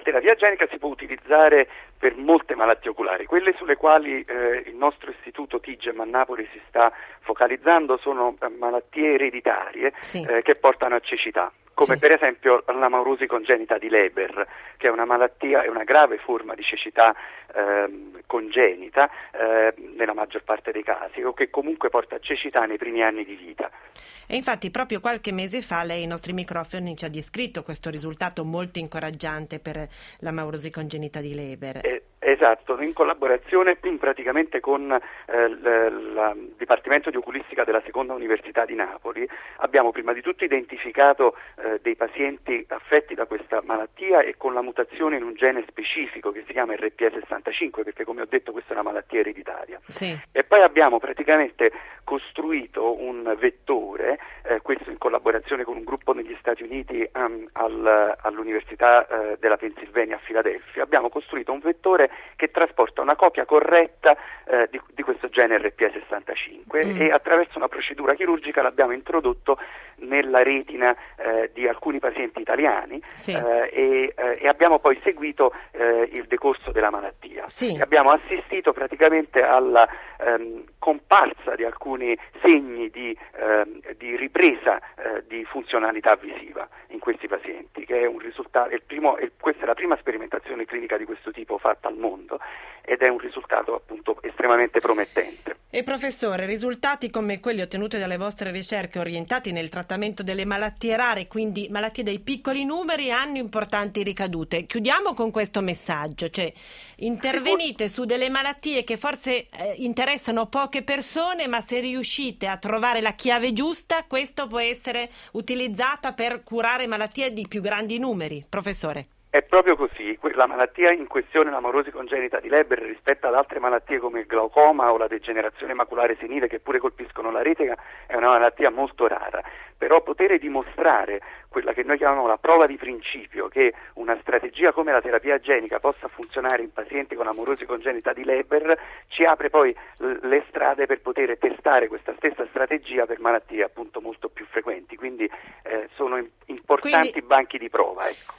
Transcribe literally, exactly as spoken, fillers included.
terapia genica si può utilizzare per molte malattie oculari. Quelle sulle quali eh, il nostro istituto TIGEM a Napoli si sta focalizzando sono eh, malattie ereditarie sì. eh, che portano a cecità, come sì. per esempio l'amaurosi congenita di Leber, che è una malattia, è una grave forma di cecità eh, congenita eh, nella maggior parte dei casi, o che comunque porta a cecità nei primi anni di vita. E infatti proprio qualche mese fa lei ai nostri microfoni ci ha descritto questo risultato molto incoraggiante per l'amaurosi congenita di Leber. Eh, esatto, in collaborazione praticamente con eh, il Dipartimento di Oculistica della Seconda Università di Napoli abbiamo prima di tutto identificato eh, dei pazienti affetti da questa malattia e con la mutazione in un gene specifico che si chiama R P E sessantacinque, perché come ho detto questa è una malattia ereditaria. Sì. E poi abbiamo praticamente costruito un vettore, eh, questo in collaborazione con un gruppo negli Stati Uniti um, al, all'Università eh, della Pennsylvania a Filadelfia. Abbiamo costruito un vettore che trasporta una copia corretta eh, di, di questo gene R P E sessantacinque mm. e attraverso una procedura chirurgica l'abbiamo introdotto nella retina eh, di alcuni pazienti italiani sì. eh, e, eh, e abbiamo poi seguito eh, il decorso della malattia. Sì. E abbiamo assistito praticamente alla ehm, comparsa di alcuni segni di, ehm, di ripresa eh, di funzionalità visiva in questi pazienti, che è un risultato, il primo, il, questa è la prima sperimentazione clinica di questo tipo fatta al mondo ed è un risultato appunto estremamente promettente. E professore, risultati come quelli ottenuti dalle vostre ricerche orientati nel trattamento delle malattie rare, quindi malattie dai piccoli numeri, hanno importanti ricadute. Chiudiamo con questo messaggio, cioè intervenite su delle malattie che forse eh, interessano poche persone, ma se riuscite a trovare la chiave giusta, questo può essere utilizzata per curare malattie di più grandi numeri. Professore. È proprio così, la malattia in questione, l'amaurosi congenita di Leber, rispetto ad altre malattie come il glaucoma o la degenerazione maculare senile che pure colpiscono la retina, è una malattia molto rara. Però poter dimostrare quella che noi chiamiamo la prova di principio, che una strategia come la terapia genica possa funzionare in pazienti con amaurosi congenita di Leber, ci apre poi le strade per poter testare questa stessa strategia per malattie appunto molto più frequenti. Quindi eh, sono importanti Quindi... banchi di prova, ecco.